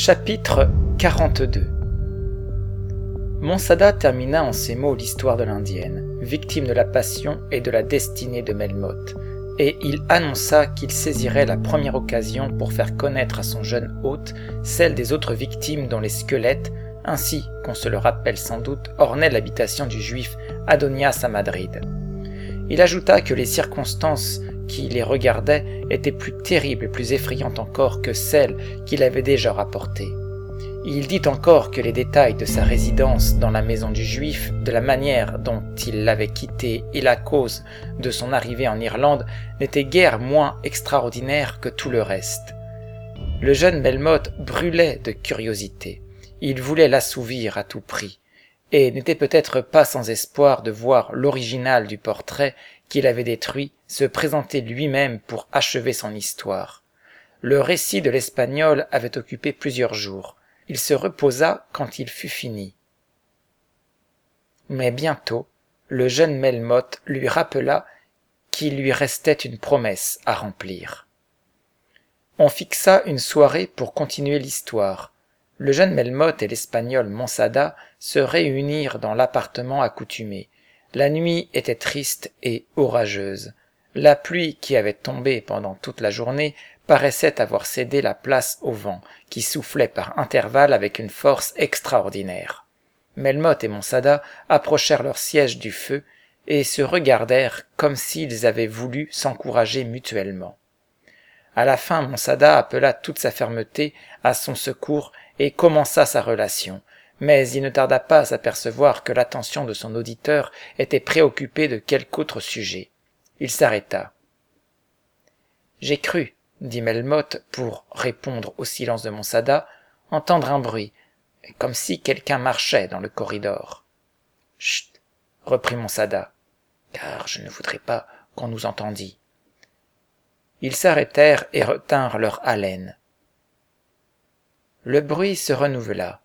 Chapitre 42. Monsada termina en ces mots l'histoire de l'Indienne, victime de la passion et de la destinée de Melmoth, et il annonça qu'il saisirait la première occasion pour faire connaître à son jeune hôte celle des autres victimes dont les squelettes, ainsi qu'on se le rappelle sans doute, ornaient l'habitation du juif Adonias à Madrid. Il ajouta que les circonstances qui les regardaient étaient plus terribles et plus effrayantes encore que celles qu'il avait déjà rapportées. Il dit encore que les détails de sa résidence dans la maison du Juif, de la manière dont il l'avait quitté et la cause de son arrivée en Irlande n'étaient guère moins extraordinaires que tout le reste. Le jeune Melmoth brûlait de curiosité. Il voulait l'assouvir à tout prix, et n'était peut-être pas sans espoir de voir l'original du portrait qu'il avait détruit se présenter lui-même pour achever son histoire. Le récit de l'Espagnol avait occupé plusieurs jours. Il se reposa quand il fut fini. Mais bientôt, le jeune Melmoth lui rappela qu'il lui restait une promesse à remplir. On fixa une soirée pour continuer l'histoire. Le jeune Melmoth et l'Espagnol Monsada se réunirent dans l'appartement accoutumé. La nuit était triste et orageuse. La pluie qui avait tombé pendant toute la journée paraissait avoir cédé la place au vent, qui soufflait par intervalles avec une force extraordinaire. Melmoth et Monsada approchèrent leur siège du feu et se regardèrent comme s'ils avaient voulu s'encourager mutuellement. À la fin, Monsada appela toute sa fermeté à son secours et commença sa relation, mais il ne tarda pas à s'apercevoir que l'attention de son auditeur était préoccupée de quelque autre sujet. Il s'arrêta. « J'ai cru, » dit Melmoth pour répondre au silence de Monsada, « entendre un bruit, comme si quelqu'un marchait dans le corridor. »« Chut !» reprit Monsada, « car je ne voudrais pas qu'on nous entendît. » Ils s'arrêtèrent et retinrent leur haleine. Le bruit se renouvela.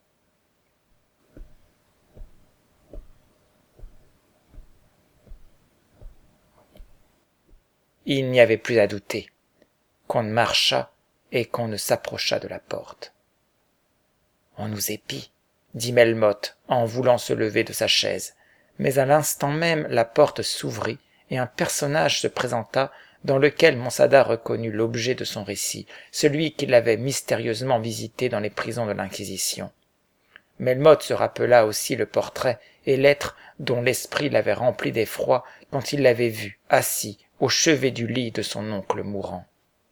Il n'y avait plus à douter qu'on marcha et qu'on ne s'approcha de la porte. « On nous épie, » dit Melmoth en voulant se lever de sa chaise, mais à l'instant même la porte s'ouvrit et un personnage se présenta dans lequel Monsada reconnut l'objet de son récit, celui qui l'avait mystérieusement visité dans les prisons de l'Inquisition. Melmoth se rappela aussi le portrait et l'être dont l'esprit l'avait rempli d'effroi quand il l'avait vu, assis, au chevet du lit de son oncle mourant.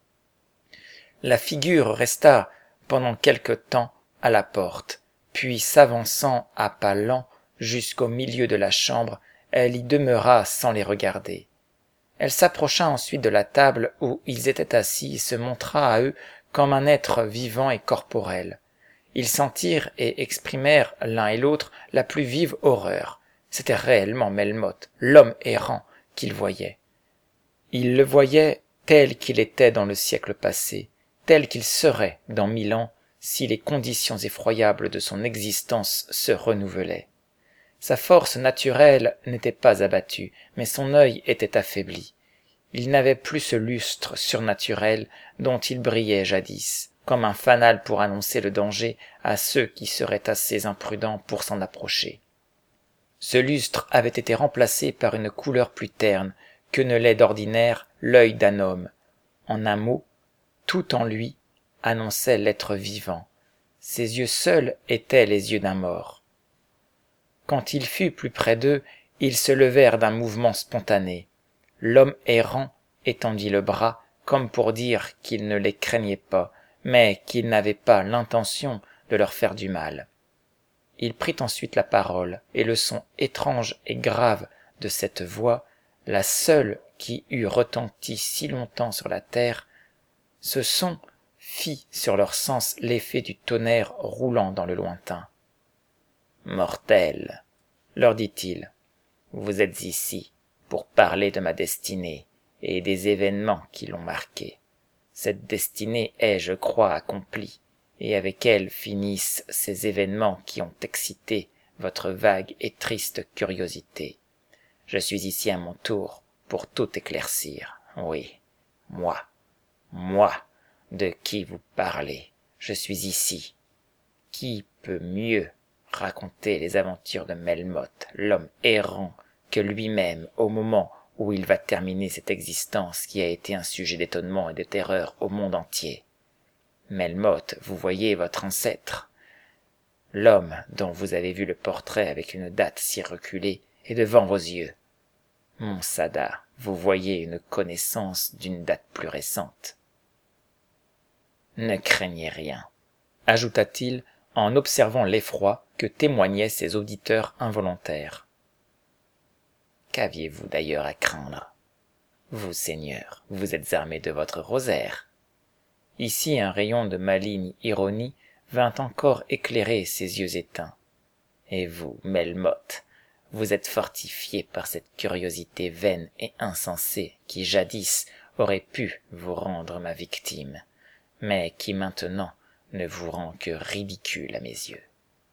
La figure resta pendant quelque temps à la porte, puis s'avançant à pas lents jusqu'au milieu de la chambre, elle y demeura sans les regarder. Elle s'approcha ensuite de la table où ils étaient assis et se montra à eux comme un être vivant et corporel. Ils sentirent et exprimèrent l'un et l'autre la plus vive horreur. C'était réellement Melmoth, l'homme errant, qu'ils voyaient. Ils le voyaient tel qu'il était dans le siècle passé, tel qu'il serait dans 1000 ans si les conditions effroyables de son existence se renouvelaient. Sa force naturelle n'était pas abattue, mais son œil était affaibli. Il n'avait plus ce lustre surnaturel dont il brillait jadis, comme un fanal pour annoncer le danger à ceux qui seraient assez imprudents pour s'en approcher. Ce lustre avait été remplacé par une couleur plus terne que ne l'est d'ordinaire l'œil d'un homme. En un mot, tout en lui annonçait l'être vivant. Ses yeux seuls étaient les yeux d'un mort. Quand il fut plus près d'eux, ils se levèrent d'un mouvement spontané. L'homme errant étendit le bras, comme pour dire qu'il ne les craignait pas, mais qu'il n'avait pas l'intention de leur faire du mal. Il prit ensuite la parole, et le son étrange et grave de cette voix, la seule qui eût retenti si longtemps sur la terre, ce son fit sur leurs sens l'effet du tonnerre roulant dans le lointain. « Mortels, leur dit-il, vous êtes ici pour parler de ma destinée et des événements qui l'ont marquée. Cette destinée est, je crois, accomplie, et avec elle finissent ces événements qui ont excité votre vague et triste curiosité. Je suis ici à mon tour pour tout éclaircir. Oui, moi, de qui vous parlez, je suis ici, Qui peut mieux raconter les aventures de Melmoth, l'homme errant, que lui-même au moment où il va terminer cette existence qui a été un sujet d'étonnement et de terreur au monde entier. Melmoth, vous voyez votre ancêtre. L'homme dont vous avez vu le portrait avec une date si reculée est devant vos yeux. Monçada, vous voyez une connaissance d'une date plus récente. Ne craignez rien, ajouta-t-il en observant l'effroi que témoignaient ses auditeurs involontaires. Qu'aviez-vous d'ailleurs à craindre? Vous, Seigneur, vous êtes armé de votre rosaire. Ici un rayon de maligne ironie vint encore éclairer ses yeux éteints. Et vous, Melmoth, vous êtes fortifié par cette curiosité vaine et insensée qui jadis aurait pu vous rendre ma victime, mais qui maintenant ne vous rend que ridicule à mes yeux.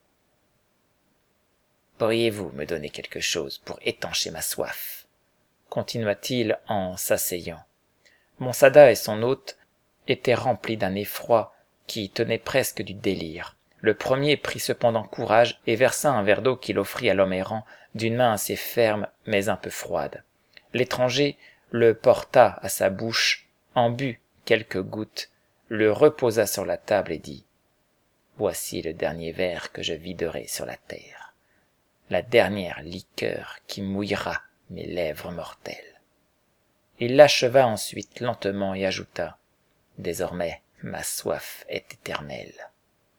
Pourriez-vous me donner quelque chose pour étancher ma soif? Continua-t-il en s'asseyant. Monçada et son hôte étaient remplis d'un effroi qui tenait presque du délire. Le premier prit cependant courage et versa un verre d'eau qu'il offrit à l'homme errant d'une main assez ferme mais un peu froide. L'étranger le porta à sa bouche, en but quelques gouttes, le reposa sur la table et dit « Voici le dernier verre que je viderai sur la terre, la dernière liqueur qui mouillera mes lèvres mortelles. » Il l'acheva ensuite lentement et ajouta « Désormais, ma soif est éternelle. »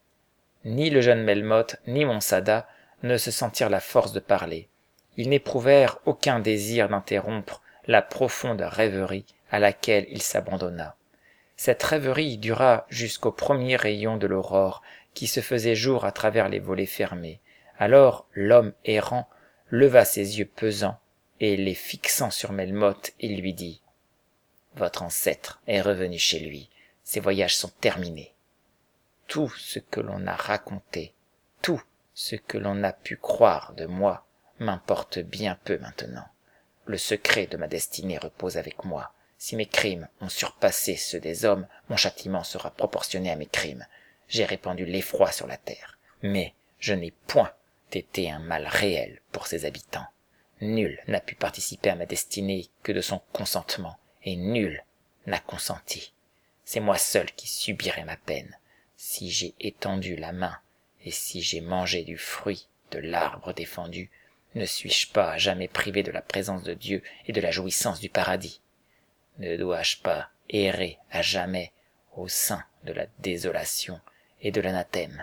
Ni le jeune Melmoth ni Monçada ne se sentirent la force de parler. Ils n'éprouvèrent aucun désir d'interrompre la profonde rêverie à laquelle il s'abandonna. Cette rêverie dura jusqu'au premier rayon de l'aurore qui se faisait jour à travers les volets fermés. Alors l'homme errant leva ses yeux pesants et les fixant sur Melmoth, il lui dit « Votre ancêtre est revenu chez lui, ses voyages sont terminés. Tout ce que l'on a raconté, tout ce que l'on a pu croire de moi m'importe bien peu maintenant. Le secret de ma destinée repose avec moi. Si mes crimes ont surpassé ceux des hommes, mon châtiment sera proportionné à mes crimes. J'ai répandu l'effroi sur la terre, mais je n'ai point été un mal réel pour ses habitants. Nul n'a pu participer à ma destinée que de son consentement, et nul n'a consenti. C'est moi seul qui subirai ma peine. Si j'ai étendu la main, et si j'ai mangé du fruit de l'arbre défendu, ne suis-je pas à jamais privé de la présence de Dieu et de la jouissance du paradis? Ne dois-je pas errer à jamais au sein de la désolation et de l'anathème?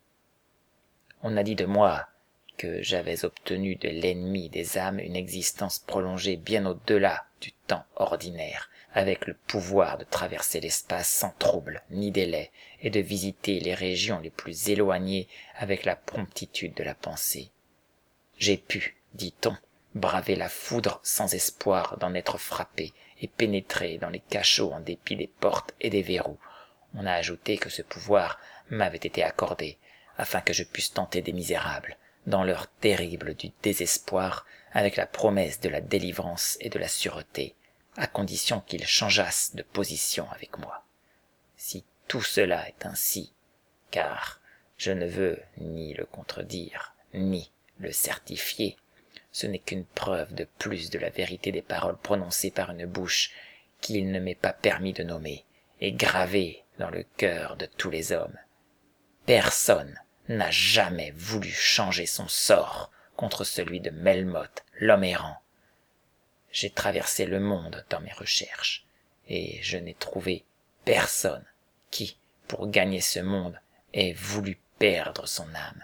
On a dit de moi que j'avais obtenu de l'ennemi des âmes une existence prolongée bien au-delà du temps ordinaire, avec le pouvoir de traverser l'espace sans trouble ni délai et de visiter les régions les plus éloignées avec la promptitude de la pensée. J'ai pu, dit-on, braver la foudre sans espoir d'en être frappé et pénétrer dans les cachots en dépit des portes et des verrous. On a ajouté que ce pouvoir m'avait été accordé afin que je puisse tenter des misérables dans l'heure terrible du désespoir avec la promesse de la délivrance et de la sûreté, à condition qu'ils changeassent de position avec moi. Si tout cela est ainsi, car je ne veux ni le contredire, ni le certifier, ce n'est qu'une preuve de plus de la vérité des paroles prononcées par une bouche qu'il ne m'est pas permis de nommer, et gravée dans le cœur de tous les hommes. Personne n'a jamais voulu changer son sort contre celui de Melmoth, l'homme errant. J'ai traversé le monde dans mes recherches, et je n'ai trouvé personne qui, pour gagner ce monde, ait voulu perdre son âme.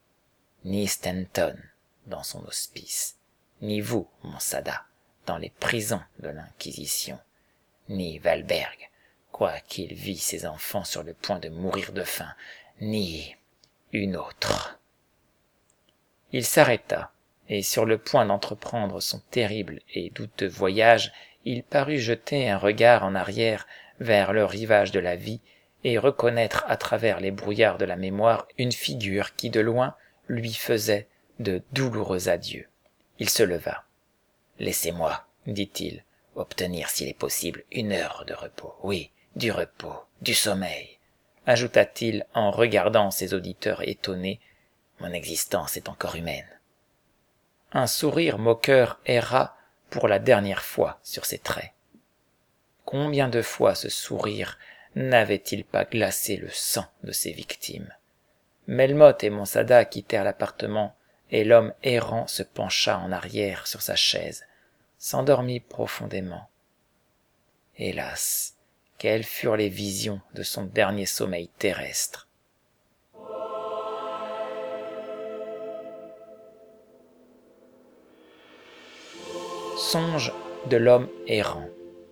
Ni Stanton dans son hospice, ni vous, Monçada, dans les prisons de l'Inquisition, ni Valberg, quoiqu'il vît ses enfants sur le point de mourir de faim, ni une autre. Il s'arrêta, et sur le point d'entreprendre son terrible et douteux voyage, il parut jeter un regard en arrière vers le rivage de la vie et reconnaître à travers les brouillards de la mémoire une figure qui de loin lui faisait de douloureux adieux. Il se leva. « Laissez-moi, dit-il, obtenir s'il est possible 1 heure de repos, oui, du repos, du sommeil, ajouta-t-il en regardant ses auditeurs étonnés, « mon existence est encore humaine. » Un sourire moqueur erra pour la dernière fois sur ses traits. Combien de fois ce sourire n'avait-il pas glacé le sang de ses victimes? Melmoth et Monçada quittèrent l'appartement, et l'homme errant se pencha en arrière sur sa chaise, s'endormit profondément. Hélas, quelles furent les visions de son dernier sommeil terrestre! Songe de l'homme errant.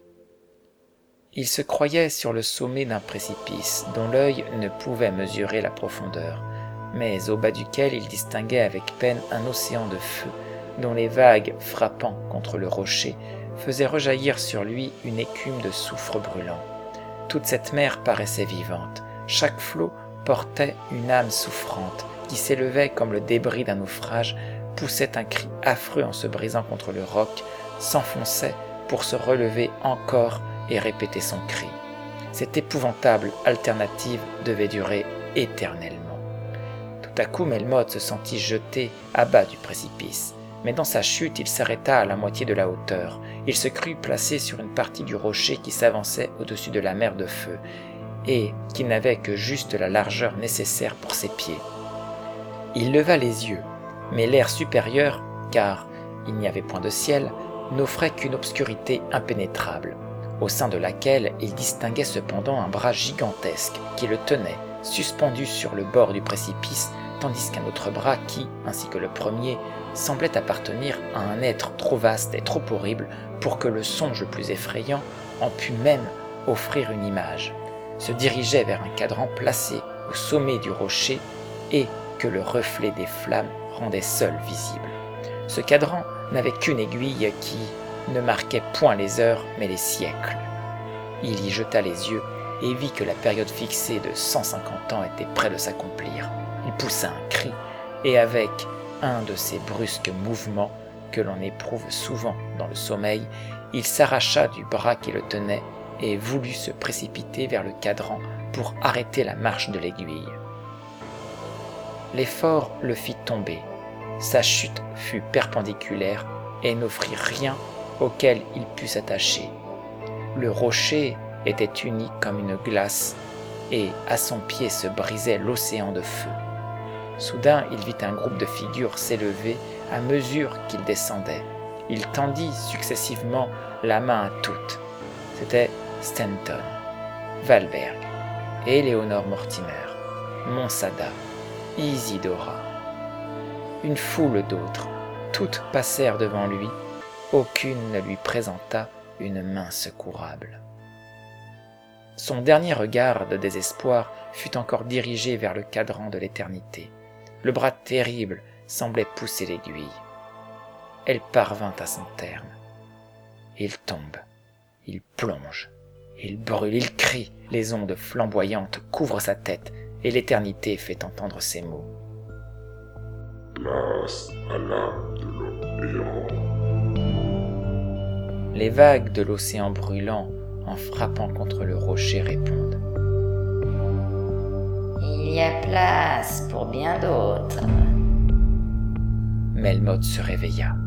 Il se croyait sur le sommet d'un précipice dont l'œil ne pouvait mesurer la profondeur, mais au bas duquel il distinguait avec peine un océan de feu dont les vagues frappant contre le rocher faisaient rejaillir sur lui une écume de soufre brûlant. Toute cette mer paraissait vivante, chaque flot portait une âme souffrante qui s'élevait comme le débris d'un naufrage, poussait un cri affreux en se brisant contre le roc, s'enfonçait pour se relever encore et répéter son cri. Cette épouvantable alternative devait durer éternellement. Tout à coup, Melmoth se sentit jeté à bas du précipice, mais dans sa chute, il s'arrêta à la moitié de la hauteur. Il se crut placé sur une partie du rocher qui s'avançait au-dessus de la mer de feu, et qui n'avait que juste la largeur nécessaire pour ses pieds. Il leva les yeux, mais l'air supérieur, car il n'y avait point de ciel, n'offrait qu'une obscurité impénétrable, au sein de laquelle il distinguait cependant un bras gigantesque qui le tenait, suspendu sur le bord du précipice, tandis qu'un autre bras qui, ainsi que le premier, semblait appartenir à un être trop vaste et trop horrible pour que le songe le plus effrayant en pût même offrir une image, se dirigeait vers un cadran placé au sommet du rocher et que le reflet des flammes rendait seul visible. Ce cadran n'avait qu'une aiguille qui ne marquait point les heures mais les siècles. Il y jeta les yeux et vit que la période fixée de 150 ans était près de s'accomplir. Il poussa un cri et avec un de ces brusques mouvements que l'on éprouve souvent dans le sommeil, il s'arracha du bras qui le tenait et voulut se précipiter vers le cadran pour arrêter la marche de l'aiguille. L'effort le fit tomber. Sa chute fut perpendiculaire et n'offrit rien auquel il pût s'attacher. Le rocher était uni comme une glace et à son pied se brisait l'océan de feu. Soudain, il vit un groupe de figures s'élever à mesure qu'il descendait. Il tendit successivement la main à toutes. C'était Stanton, Valberg, Éléonore Mortimer, Monçada, Isidora. Une foule d'autres, toutes passèrent devant lui, aucune ne lui présenta une main secourable. Son dernier regard de désespoir fut encore dirigé vers le cadran de l'éternité. Le bras terrible semblait pousser l'aiguille. Elle parvint à son terme. Il tombe, il plonge, il brûle, il crie, les ondes flamboyantes couvrent sa tête et l'éternité fait entendre ces mots. Place à l'âme de l'homme errant. Les vagues de l'océan brûlant, en frappant contre le rocher, répondent. Il y a place pour bien d'autres. Melmoth se réveilla.